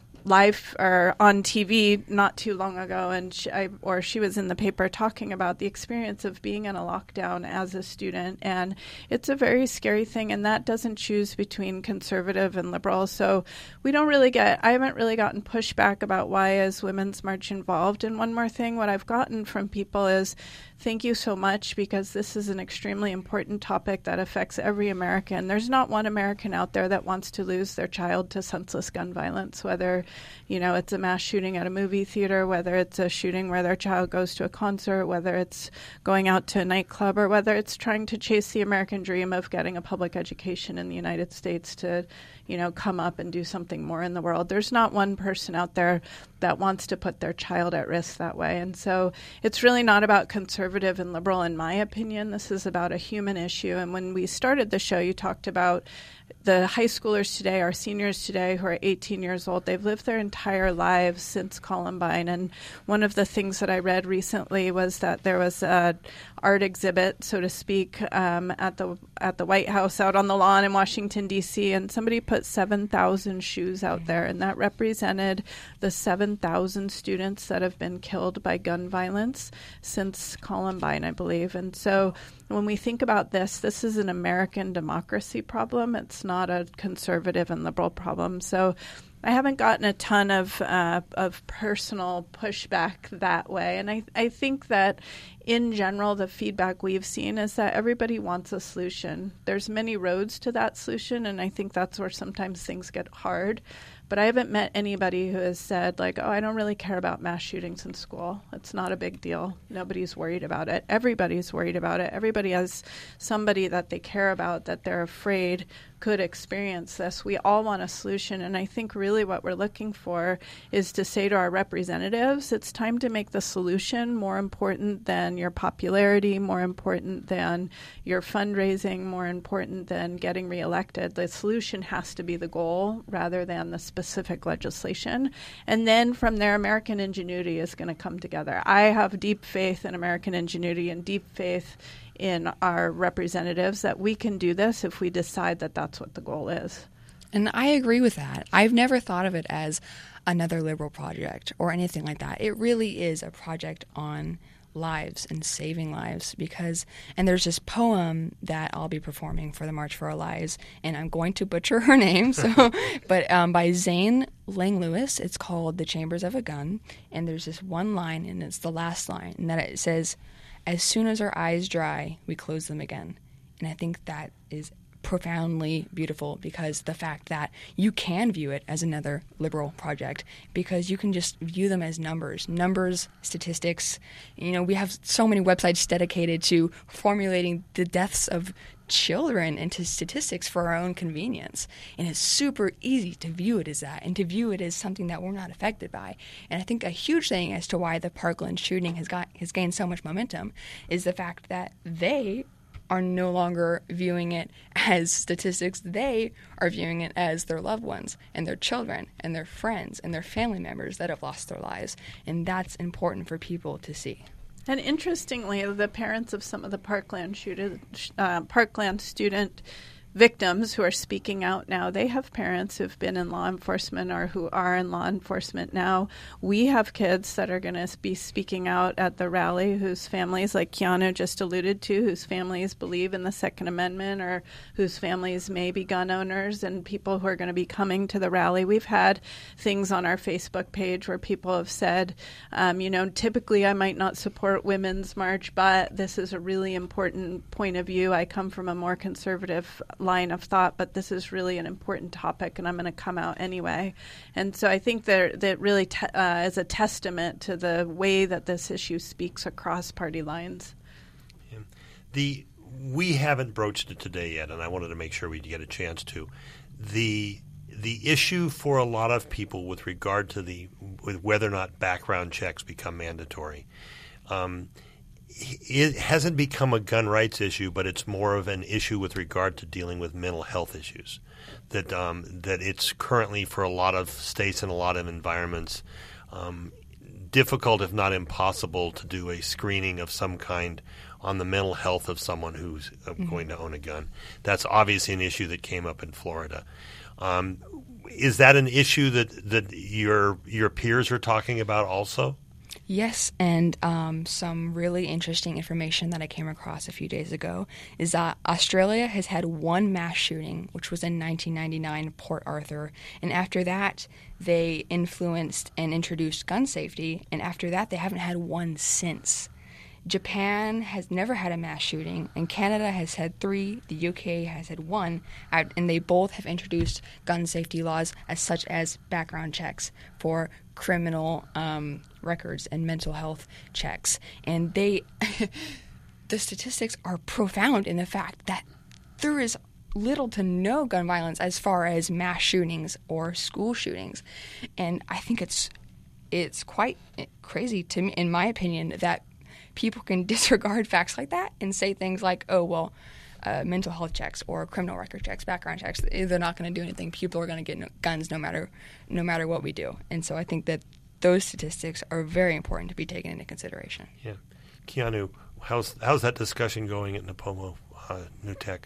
live or on T V not too long ago, and she, I, or she was in the paper talking about the experience of being in a lockdown as a student, and it's a very scary thing, and that doesn't choose between conservative and liberal. So we don't really get, I haven't really gotten pushback about why is Women's March involved. And one more thing, what I've gotten from people is, thank you so much, because this is an extremely important topic that affects every American. There's not one American out there that wants to lose their child to senseless gun violence, whether, you know, it's a mass shooting at a movie theater, whether it's a shooting where their child goes to a concert, whether it's going out to a nightclub, or whether it's trying to chase the American dream of getting a public education in the United States to, you know, come up and do something more in the world. There's not one person out there that wants to put their child at risk that way. And so it's really not about conservative and liberal, in my opinion. This is about a human issue. And when we started the show, you talked about the high schoolers today, our seniors today who are eighteen years old. They've lived their entire lives since Columbine. And one of the things that I read recently was that there was an art exhibit, so to speak, um, at the at the White House out on the lawn in Washington, D C, and somebody put seven thousand shoes out there, and that represented the seven thousand students that have been killed by gun violence since Columbine, I believe. And so when we think about this, this is an American democracy problem. It's not a conservative and liberal problem. So I haven't gotten a ton of uh, of personal pushback that way. And I, I think that in general, the feedback we've seen is that everybody wants a solution. There's many roads to that solution, and I think that's where sometimes things get hard. But I haven't met anybody who has said, like, oh, I don't really care about mass shootings in school. It's not a big deal. Nobody's worried about it. Everybody's worried about it. Everybody has somebody that they care about that they're afraid could experience this. We all want a solution. And I think really what we're looking for is to say to our representatives, it's time to make the solution more important than your popularity, more important than your fundraising, more important than getting reelected. The solution has to be the goal rather than the specific legislation. And then from there, American ingenuity is going to come together. I have deep faith in American ingenuity and deep faith in our representatives that we can do this if we decide that that's what the goal is. And I agree with that. I've never thought of it as another liberal project or anything like that. It really is a project on lives and saving lives, because, and there's this poem that I'll be performing for the March for Our Lives, and I'm going to butcher her name, so, but um, by Zane Lang-Lewis. It's called The Chambers of a Gun, and there's this one line, and it's the last line, and that it says, "As soon as our eyes dry, we close them again." And I think that is profoundly beautiful, because the fact that you can view it as another liberal project, because you can just view them as numbers, numbers, statistics. You know, we have so many websites dedicated to formulating the deaths of children into statistics for our own convenience. And it's super easy to view it as that, and to view it as something that we're not affected by. And I think a huge thing as to why the Parkland shooting has got has gained so much momentum is the fact that they are no longer viewing it as statistics. They are viewing it as their loved ones and their children and their friends and their family members that have lost their lives. And that's important for people to see. And interestingly, the parents of some of the Parkland shooter, uh, Parkland student victims who are speaking out now, they have parents who've been in law enforcement or who are in law enforcement now. We have kids that are going to be speaking out at the rally whose families, like Keanu just alluded to, whose families believe in the Second Amendment or whose families may be gun owners, and people who are going to be coming to the rally. We've had things on our Facebook page where people have said, um, you know, typically I might not support Women's March, but this is a really important point of view. I come from a more conservative line of thought, but this is really an important topic, and I'm going to come out anyway. And so I think that that really te- uh, is a testament to the way that this issue speaks across party lines. Yeah. The we haven't broached it today yet, and I wanted to make sure we get a chance to. The the issue for a lot of people with regard to the with whether or not background checks become mandatory. Um, It hasn't become a gun rights issue, but it's more of an issue with regard to dealing with mental health issues. That um, that it's currently, for a lot of states and a lot of environments, um, difficult, if not impossible, to do a screening of some kind on the mental health of someone who's uh, mm-hmm. going to own a gun. That's obviously an issue that came up in Florida. Um, is that an issue that, that your your peers are talking about also? Yes, and um, some really interesting information that I came across a few days ago is that Australia has had one mass shooting, which was in nineteen ninety-nine, Port Arthur, and after that they influenced and introduced gun safety, and after that they haven't had one since. Japan has never had a mass shooting, and Canada has had three, the U K has had one, and they both have introduced gun safety laws as such as background checks for criminal um, records and mental health checks. And they, the statistics are profound in the fact that there is little to no gun violence as far as mass shootings or school shootings. And I think it's it's quite crazy to me, in my opinion, that people can disregard facts like that and say things like, oh, well, uh, mental health checks or criminal record checks, background checks, they're not going to do anything. People are going to get no- guns no matter no matter what we do. And so I think that those statistics are very important to be taken into consideration. Yeah. Keanu, how's, how's that discussion going at Nipomo uh, New Tech?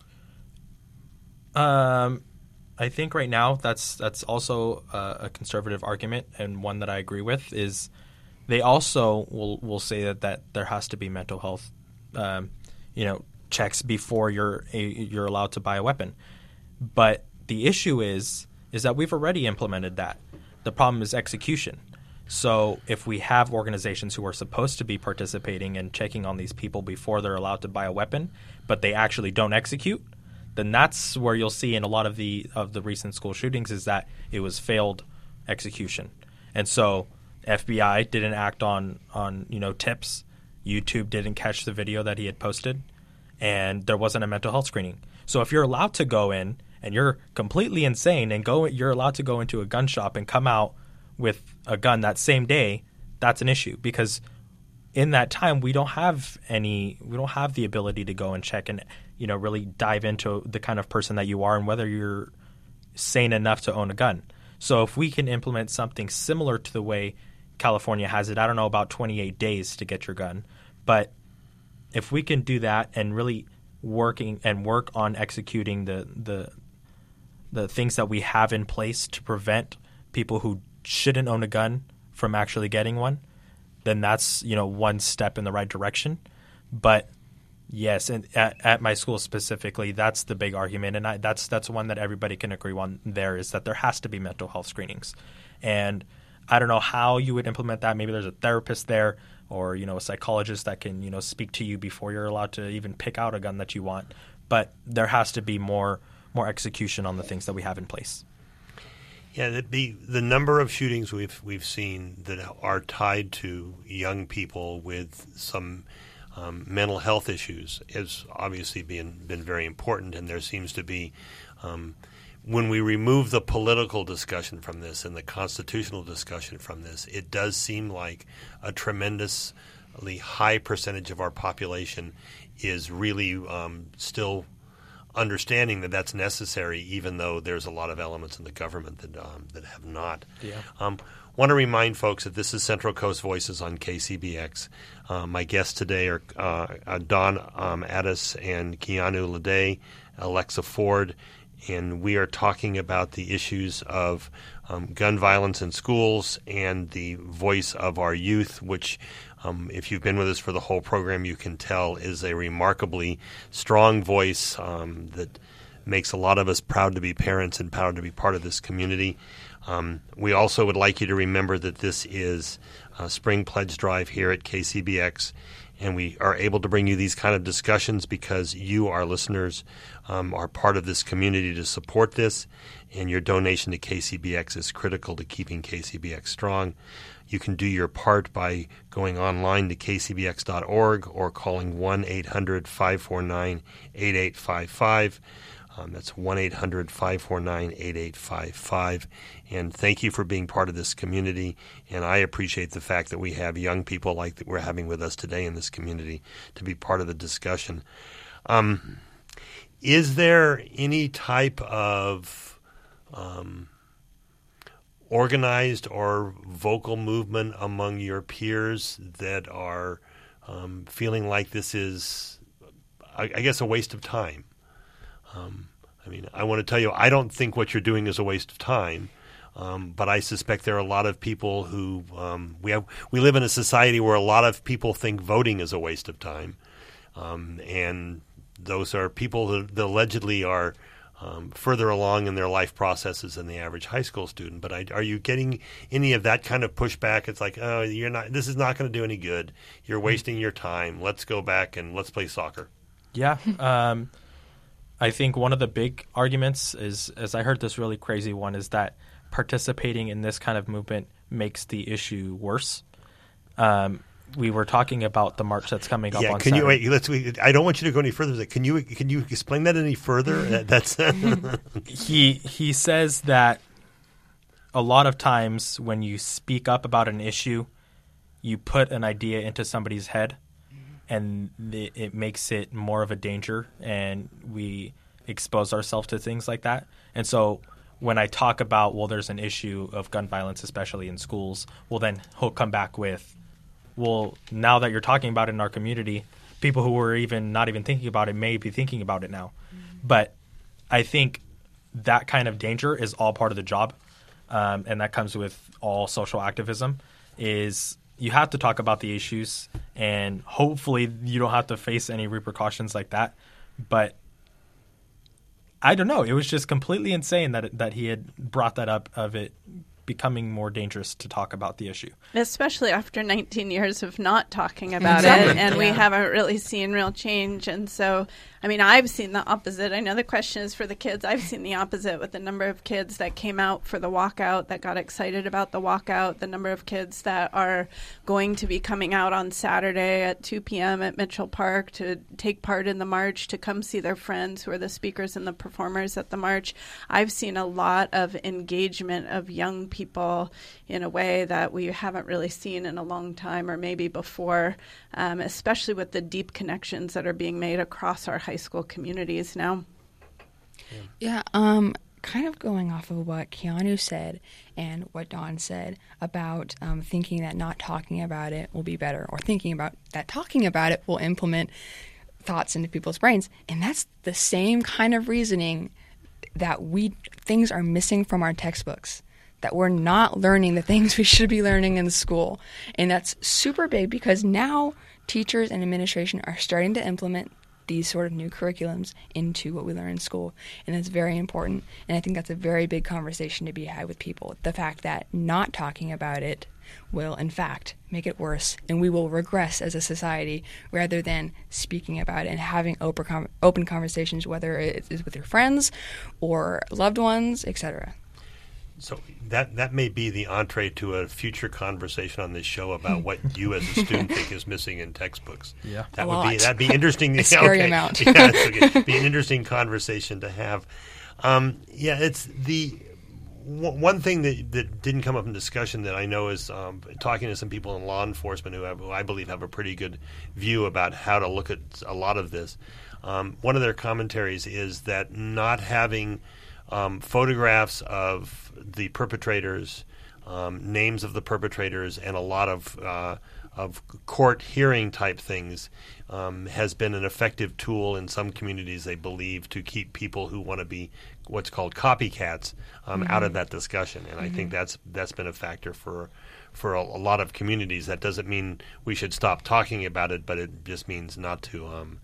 Um, I think right now that's, that's also uh, a conservative argument, and one that I agree with is they also will will say that, that there has to be mental health, um, you know, checks before you're a, you're allowed to buy a weapon. But the issue is is that we've already implemented that. The problem is execution. So if we have organizations who are supposed to be participating and checking on these people before they're allowed to buy a weapon, but they actually don't execute, then that's where you'll see in a lot of the of the recent school shootings is that it was failed execution. And so F B I didn't act on, on you know tips. YouTube didn't catch the video that he had posted, and there wasn't a mental health screening. So if you're allowed to go in and you're completely insane and go, you're allowed to go into a gun shop and come out with a gun that same day, that's an issue, because in that time we don't have any, we don't have the ability to go and check and you know really dive into the kind of person that you are and whether you're sane enough to own a gun. So if we can implement something similar to the way California has it, I don't know, about twenty-eight days to get your gun. But if we can do that and really working and work on executing the the the things that we have in place to prevent people who shouldn't own a gun from actually getting one, then that's, you know, one step in the right direction. But yes, and at, at my school specifically, that's the big argument, and I, that's that's one that everybody can agree on. There is that there has to be mental health screenings, and I don't know how you would implement that. Maybe there's a therapist there, or you know, a psychologist that can you know speak to you before you're allowed to even pick out a gun that you want. But there has to be more more execution on the things that we have in place. Yeah, the the number of shootings we've we've seen that are tied to young people with some um, mental health issues has obviously been been very important, and there seems to be. Um, When we remove the political discussion from this and the constitutional discussion from this, it does seem like a tremendously high percentage of our population is really um, still understanding that that's necessary, even though there's a lot of elements in the government that um, that have not. Yeah. Um, want to remind folks that this is Central Coast Voices on K C B X. Uh, my guests today are uh, uh, Dawn um, Addis and Keanu Lede, Alexa Ford, and we are talking about the issues of um, gun violence in schools and the voice of our youth, which, um, if you've been with us for the whole program, you can tell is a remarkably strong voice um, that makes a lot of us proud to be parents and proud to be part of this community. Um, we also would like you to remember that this is a Spring Pledge Drive here at K C B X, and we are able to bring you these kind of discussions because you, our listeners, um, are part of this community to support this, and your donation to K C B X is critical to keeping K C B X strong. You can do your part by going online to k c b x dot org or calling one eight hundred five four nine eight eight five five. Um, that's one eight hundred five four nine eight eight five five. And thank you for being part of this community. And I appreciate the fact that we have young people like that we're having with us today in this community to be part of the discussion. Um, is there any type of um, organized or vocal movement among your peers that are um, feeling like this is, I, I guess, a waste of time? Um, I mean, I want to tell you, I don't think what you're doing is a waste of time, um, but I suspect there are a lot of people who um, we have. We live in a society where a lot of people think voting is a waste of time, um, and those are people that, that allegedly are um, further along in their life processes than the average high school student. But I, are you getting any of that kind of pushback? It's like, oh, you're not. This is not going to do any good. You're wasting your time. Let's go back and let's play soccer. Yeah. Um, I think one of the big arguments is, as I heard this really crazy one, is that participating in this kind of movement makes the issue worse. Um, we were talking about the march that's coming up yeah, on can Saturday. you wait? Let's. Wait, I don't want you to go any further. Can you can you explain that any further? That's he he says that a lot of times when you speak up about an issue, you put an idea into somebody's head, and it, it makes it more of a danger, and we expose ourselves to things like that. And so when I talk about, well, there's an issue of gun violence, especially in schools, well, then he'll come back with, well, now that you're talking about it in our community, people who were even not even thinking about it may be thinking about it now. Mm-hmm. But I think that kind of danger is all part of the job, um, and that comes with all social activism, is you have to talk about the issues, and hopefully you don't have to face any repercussions like that. But I don't know. It was just completely insane that it, that he had brought that up, of it becoming more dangerous to talk about the issue. Especially after nineteen years of not talking about Exactly. it, and Yeah. we haven't really seen real change. And so, I mean, I've seen the opposite. I know the question is for the kids. I've seen the opposite with the number of kids that came out for the walkout, that got excited about the walkout, the number of kids that are going to be coming out on Saturday at two p.m. at Mitchell Park to take part in the march, to come see their friends who are the speakers and the performers at the march. I've seen a lot of engagement of young people in a way that we haven't really seen in a long time, or maybe before, um, especially with the deep connections that are being made across our high school communities now. Yeah, um, kind of going off of what Keanu said and what Dawn said about um, thinking that not talking about it will be better, or thinking about that talking about it will implement thoughts into people's brains. And that's the same kind of reasoning that we things are missing from our textbooks, that we're not learning the things we should be learning in school. And that's super big, because now teachers and administration are starting to implement these sort of new curriculums into what we learn in school. And that's very important. And I think that's a very big conversation to be had with people. The fact that not talking about it will, in fact, make it worse, and we will regress as a society, rather than speaking about it and having open, com- open conversations, whether it is with your friends or loved ones, et cetera. So that that may be the entree to a future conversation on this show about what you as a student think is missing in textbooks. Yeah. that A would be lot. that'd be interesting. A scary okay. amount. Yeah, it's okay. Be an interesting conversation to have. Um, yeah, it's the w- one thing that that didn't come up in discussion that I know is um, talking to some people in law enforcement who, have, who I believe have a pretty good view about how to look at a lot of this. Um, one of their commentaries is that not having Um, photographs of the perpetrators um, names of the perpetrators and a lot of uh, of court hearing type things um, has been an effective tool in some communities, they believe, to keep people who want to be what's called copycats um, mm-hmm. out of that discussion. And mm-hmm. I think that's that's been a factor for for a, a lot of communities. That doesn't mean we should stop talking about it, but it just means not to um,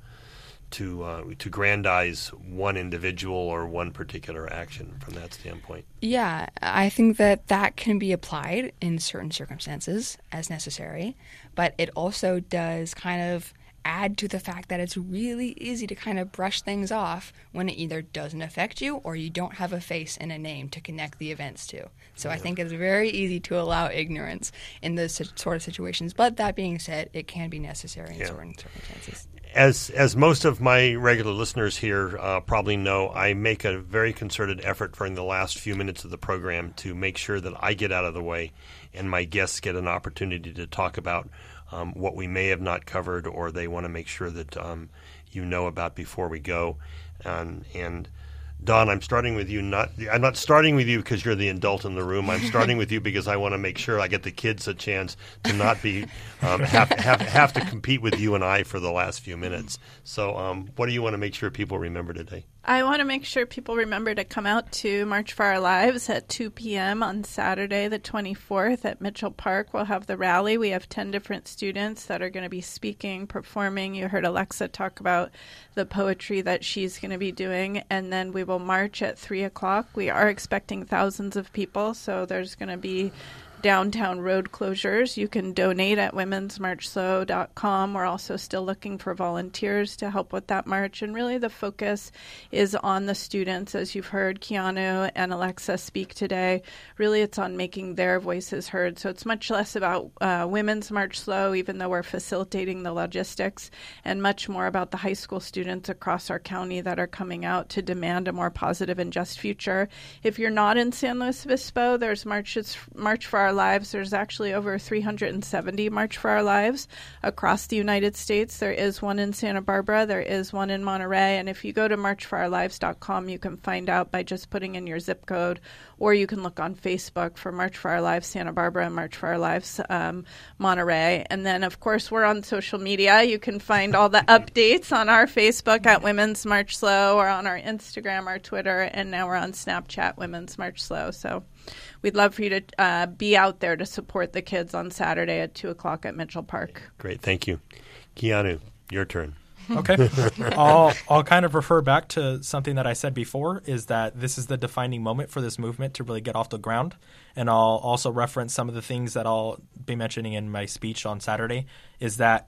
to uh, to grandize one individual or one particular action from that standpoint. Yeah, I think that that can be applied in certain circumstances as necessary, but it also does kind of add to the fact that it's really easy to kind of brush things off when it either doesn't affect you or you don't have a face and a name to connect the events to. So yeah. I think it's very easy to allow ignorance in those sort of situations. But that being said, it can be necessary in yeah. certain circumstances. As as most of my regular listeners here uh, probably know, I make a very concerted effort during the last few minutes of the program to make sure that I get out of the way and my guests get an opportunity to talk about um, what we may have not covered or they want to make sure that um, you know about before we go. Um, and Don, I'm starting with you. Not, I'm not starting with you because you're the adult in the room. I'm starting with you because I want to make sure I get the kids a chance to not be um, have, have have to compete with you and I for the last few minutes. So, um, what do you want to make sure people remember today? I want to make sure people remember to come out to March for Our Lives at two p.m. on Saturday, the twenty-fourth at Mitchell Park. We'll have the rally. We have ten different students that are going to be speaking, performing. You heard Alexa talk about the poetry that she's going to be doing. And then we will march at three o'clock. We are expecting thousands of people, so there's going to be downtown road closures. You can donate at womens march slow dot com. We're also still looking for volunteers to help with that march. And really the focus is on the students. As you've heard Keanu and Alexa speak today, really it's on making their voices heard. So it's much less about uh, Women's March Slow, even though we're facilitating the logistics, and much more about the high school students across our county that are coming out to demand a more positive and just future. If you're not in San Luis Obispo, there's marches, March for Our Lives. There's actually over three hundred seventy March for Our Lives across the United States. There is one in Santa Barbara. There is one in Monterey. And if you go to march for our lives dot com, you can find out by just putting in your zip code, or you can look on Facebook for March for Our Lives Santa Barbara and March for Our Lives um, Monterey. And then, of course, we're on social media. You can find all the updates on our Facebook at Women's March Slow, or on our Instagram, our Twitter, and now we're on Snapchat, Women's March Slow. So we'd love for you to uh, be out there to support the kids on Saturday at two o'clock at Mitchell Park. Great. Thank you. Keanu, your turn. Okay. I'll, I'll kind of refer back to something that I said before, is that this is the defining moment for this movement to really get off the ground. And I'll also reference some of the things that I'll be mentioning in my speech on Saturday, is that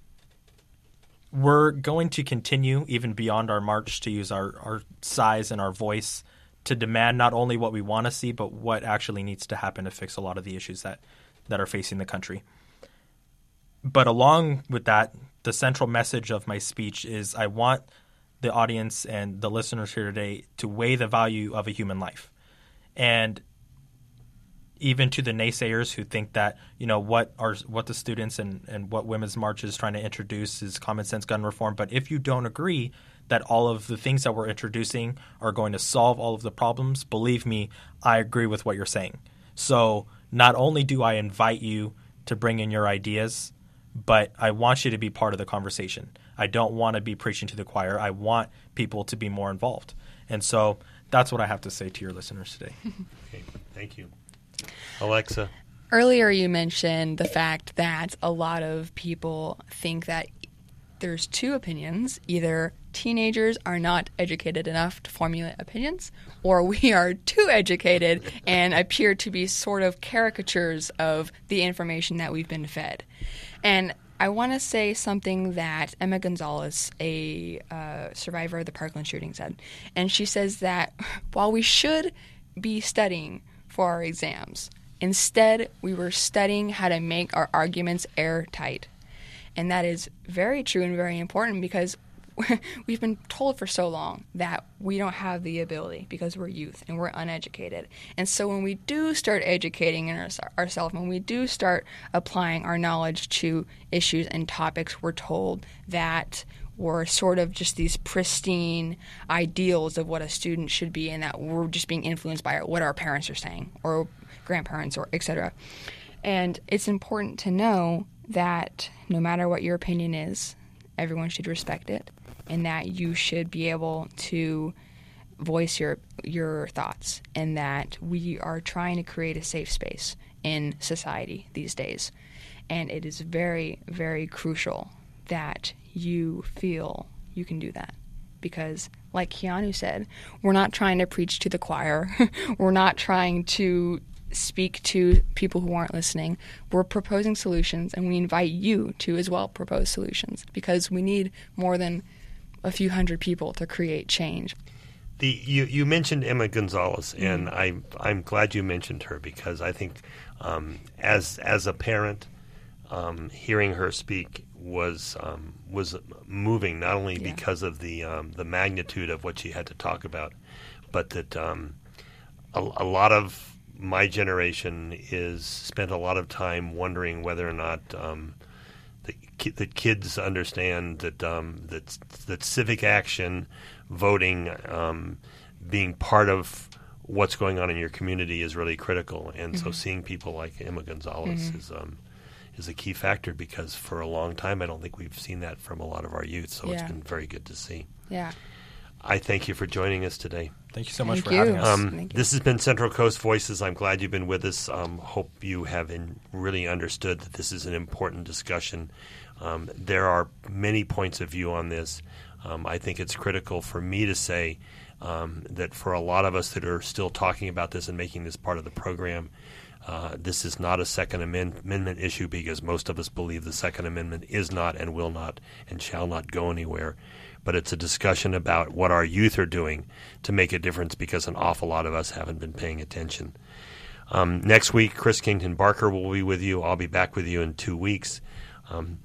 we're going to continue even beyond our march to use our, our size and our voice to demand not only what we want to see, but what actually needs to happen to fix a lot of the issues that, that are facing the country. But along with that, the central message of my speech is I want the audience and the listeners here today to weigh the value of a human life. And even to the naysayers who think that, you know, what are what the students and, and what Women's March is trying to introduce is common sense gun reform. But if you don't agree that all of the things that we're introducing are going to solve all of the problems, believe me, I agree with what you're saying. So not only do I invite you to bring in your ideas, but I want you to be part of the conversation. I don't want to be preaching to the choir. I want people to be more involved. And so that's what I have to say to your listeners today. Okay, thank you. Alexa. Earlier you mentioned the fact that a lot of people think that there's two opinions. Either teenagers are not educated enough to formulate opinions, or we are too educated and appear to be sort of caricatures of the information that we've been fed. And I want to say something that Emma Gonzalez, a uh, survivor of the Parkland shooting, said. And she says that while we should be studying for our exams, instead we were studying how to make our arguments airtight. And that is very true and very important, because we've been told for so long that we don't have the ability because we're youth and we're uneducated. And so when we do start educating our, ourselves, when we do start applying our knowledge to issues and topics, we're told that we're sort of just these pristine ideals of what a student should be, and that we're just being influenced by what our parents are saying, or grandparents, or et cetera. And it's important to know that no matter what your opinion is, everyone should respect it, and that you should be able to voice your your thoughts, and that we are trying to create a safe space in society these days. And it is very, very crucial that you feel you can do that. Because, like Keanu said, we're not trying to preach to the choir. We're not trying to speak to people who aren't listening. We're proposing solutions, and we invite you to as well propose solutions, because we need more than a few hundred people to create change. The you, you mentioned Emma Gonzalez, Mm-hmm. and I I'm glad you mentioned her, because I think um, as as a parent, um, hearing her speak was um, was moving, not only Yeah. because of the um, the magnitude of what she had to talk about, but that um, a, a lot of my generation is spent a lot of time wondering whether or not um, the, ki- the kids understand that um, that that civic action, voting, um, being part of what's going on in your community is really critical. And Mm-hmm. so, seeing people like Emma Gonzalez Mm-hmm. is um, is a key factor, because for a long time I don't think we've seen that from a lot of our youth. So it's Yeah. been very good to see. Yeah. I thank you for joining us today. Thank you so much Thank for you. having us. Um, Thank you. this has been Central Coast Voices. I'm glad you've been with us. Um, hope you have in, really understood that this is an important discussion. Um, there are many points of view on this. Um, I think it's critical for me to say um, that for a lot of us that are still talking about this and making this part of the program, uh, this is not a Second Amend- Amendment issue, because most of us believe the Second Amendment is not and will not and shall not go anywhere. But it's a discussion about what our youth are doing to make a difference, because an awful lot of us haven't been paying attention. Um, next week, Chris Kington Barker will be with you. I'll be back with you in two weeks. Um,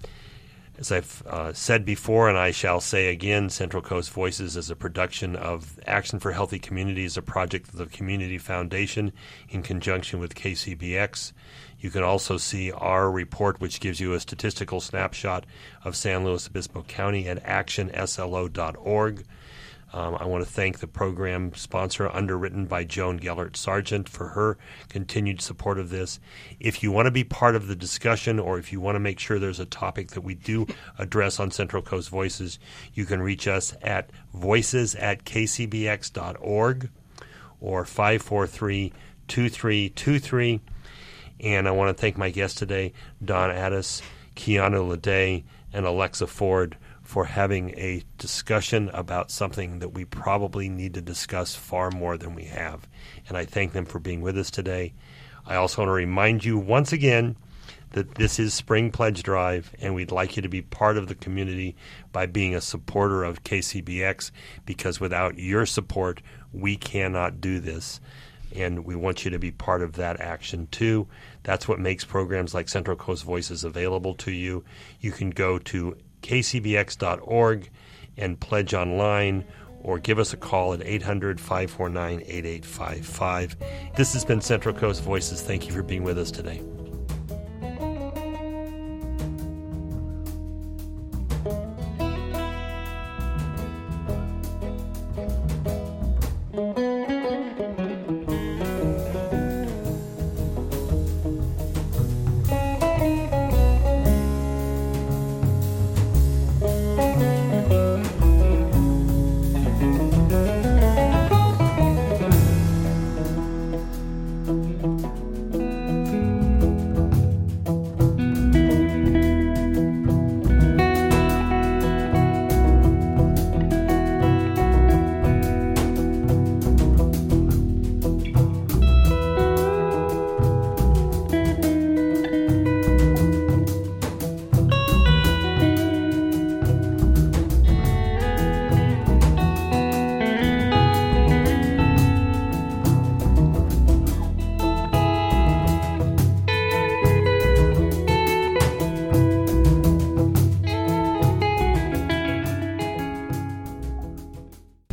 as I've uh, said before, and I shall say again, Central Coast Voices is a production of Action for Healthy Communities, a project of the Community Foundation in conjunction with K C B X. You can also see our report, which gives you a statistical snapshot of San Luis Obispo County, at action s l o dot org. Um, I want to thank the program sponsor, underwritten by Joan Gellert Sargent, for her continued support of this. If you want to be part of the discussion, or if you want to make sure there's a topic that we do address on Central Coast Voices, you can reach us at voices at k c b x dot org or five four three, two three two three. And I want to thank my guests today, Don Addis, Keanu Leday, and Alexa Ford, for having a discussion about something that we probably need to discuss far more than we have. And I thank them for being with us today. I also want to remind you once again that this is Spring Pledge Drive, and we'd like you to be part of the community by being a supporter of K C B X, because without your support, we cannot do this. And we want you to be part of that action too. That's what makes programs like Central Coast Voices available to you. You can go to k c b x dot org and pledge online, or give us a call at eight hundred, five four nine, eight eight five five. This has been Central Coast Voices. Thank you for being with us today.